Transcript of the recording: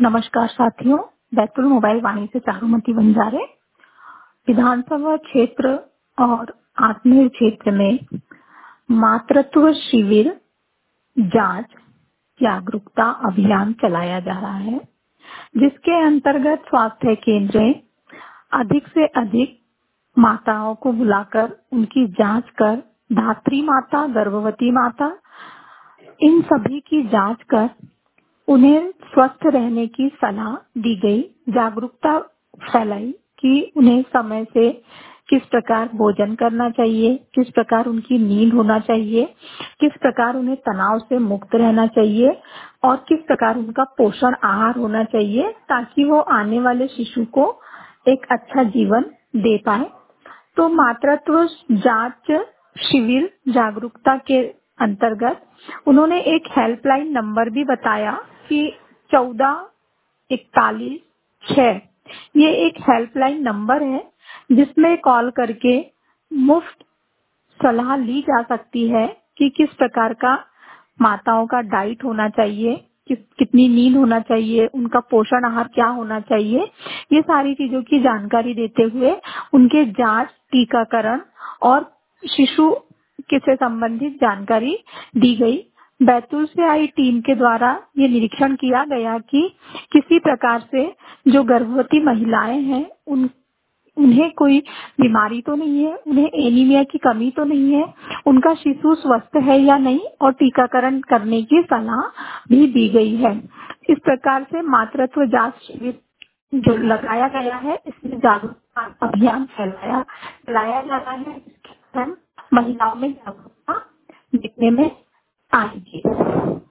नमस्कार साथियों, बैतूल मोबाइल वाणी से चारुमती बंजारे। विधानसभा क्षेत्र और आत्मीय क्षेत्र में मातृत्व शिविर जांच जागरूकता अभियान चलाया जा रहा है, जिसके अंतर्गत स्वास्थ्य केंद्र में अधिक से अधिक माताओं को बुलाकर उनकी जांच कर धात्री माता, गर्भवती माता, इन सभी की जांच कर उन्हें स्वस्थ रहने की सलाह दी गई, जागरूकता फैलाई कि उन्हें समय से किस प्रकार भोजन करना चाहिए, किस प्रकार उनकी नींद होना चाहिए, किस प्रकार उन्हें तनाव से मुक्त रहना चाहिए और किस प्रकार उनका पोषण आहार होना चाहिए ताकि वो आने वाले शिशु को एक अच्छा जीवन दे पाए। तो मातृत्व जांच शिविर जागरूकता के अंतर्गत उन्होंने एक हेल्पलाइन नंबर भी बताया कि 144146 ये एक हेल्पलाइन नंबर है जिसमें कॉल करके मुफ्त सलाह ली जा सकती है कि किस प्रकार का माताओं का डाइट होना चाहिए, कितनी नींद होना चाहिए, उनका पोषण आहार क्या होना चाहिए। ये सारी चीजों की जानकारी देते हुए उनके जांच, टीकाकरण और शिशु के से संबंधित जानकारी दी गई। बैतूल से आई टीम के द्वारा ये निरीक्षण किया गया कि किसी प्रकार से जो गर्भवती महिलाएं हैं उन्हें कोई बीमारी तो नहीं है, उन्हें एनीमिया की कमी तो नहीं है, उनका शिशु स्वस्थ है या नहीं और टीकाकरण करने की सलाह भी दी गई है। इस प्रकार से मातृत्व जांच शिविर जो लगाया गया है, इसमें जागरूकता अभियान चलाया जा रहा है, जिसके कारण महिलाओं में जागरूकता दिखने में आएगी।